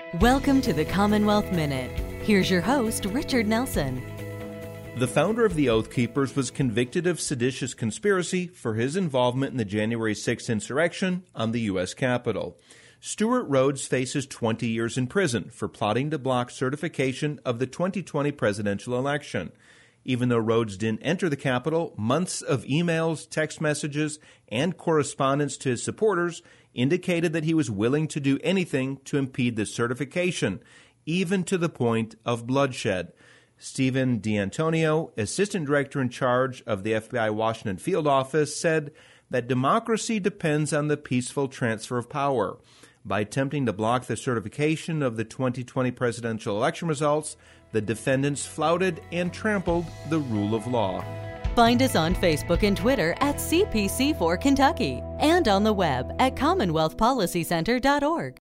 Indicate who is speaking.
Speaker 1: Welcome to the Commonwealth Minute. Here's your host, Richard Nelson.
Speaker 2: The founder of the Oath Keepers was convicted of seditious conspiracy for his involvement in the January 6th insurrection on the U.S. Capitol. Stewart Rhodes faces 20 years in prison for plotting to block certification of the 2020 presidential election. Even though Rhodes didn't enter the Capitol, months of emails, text messages, and correspondence to his supporters indicated that he was willing to do anything to impede the certification, even to the point of bloodshed. Stephen D'Antonio, assistant director in charge of the FBI Washington field office, said that democracy depends on the peaceful transfer of power. By attempting to block the certification of the 2020 presidential election results, the defendants flouted and trampled the rule of law.
Speaker 1: Find us on Facebook and Twitter at CPC4 Kentucky and on the web at CommonwealthPolicyCenter.org.